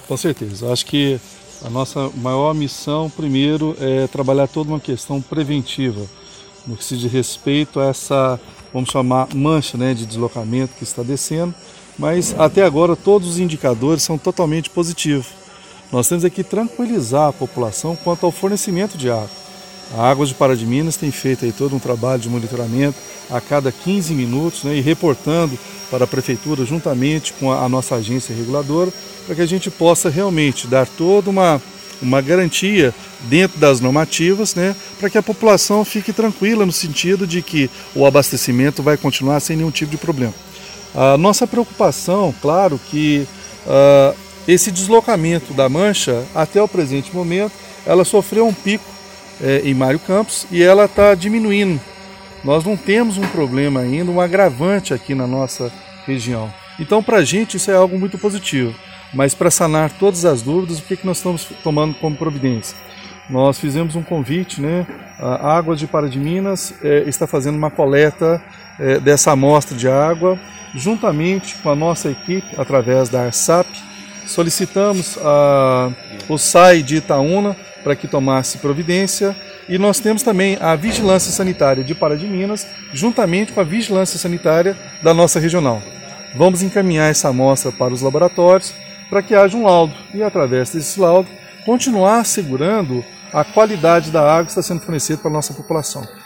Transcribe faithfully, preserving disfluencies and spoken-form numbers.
Com certeza. Acho que a nossa maior missão, primeiro, é trabalhar toda uma questão preventiva, no que se diz respeito a essa, vamos chamar, mancha, né, de deslocamento que está descendo, mas até agora todos os indicadores são totalmente positivos. Nós temos aqui que tranquilizar a população quanto ao fornecimento de água. A Águas de Pará de Minas tem feito aí todo um trabalho de monitoramento a cada quinze minutos, né, e reportando para a Prefeitura, juntamente com a, a nossa agência reguladora, para que a gente possa realmente dar toda uma, uma garantia dentro das normativas, né, para que a população fique tranquila no sentido de que o abastecimento vai continuar sem nenhum tipo de problema. A nossa preocupação, claro que uh, esse deslocamento da mancha, até o presente momento, ela sofreu um pico é, em Mário Campos e ela está diminuindo. Nós não temos um problema ainda, um agravante aqui na nossa região. Então, para a gente, isso é algo muito positivo. Mas para sanar todas as dúvidas, o que, que nós estamos tomando como providência? Nós fizemos um convite, né? A Águas de Pará de Minas é, está fazendo uma coleta é, dessa amostra de água, juntamente com a nossa equipe, através da ARSAP. Solicitamos a, o S A I de Itaúna para que tomasse providência, e nós temos também a Vigilância Sanitária de Pará de Minas, juntamente com a Vigilância Sanitária da nossa regional. Vamos encaminhar essa amostra para os laboratórios para que haja um laudo, e através desse laudo continuar assegurando a qualidade da água que está sendo fornecida para a nossa população.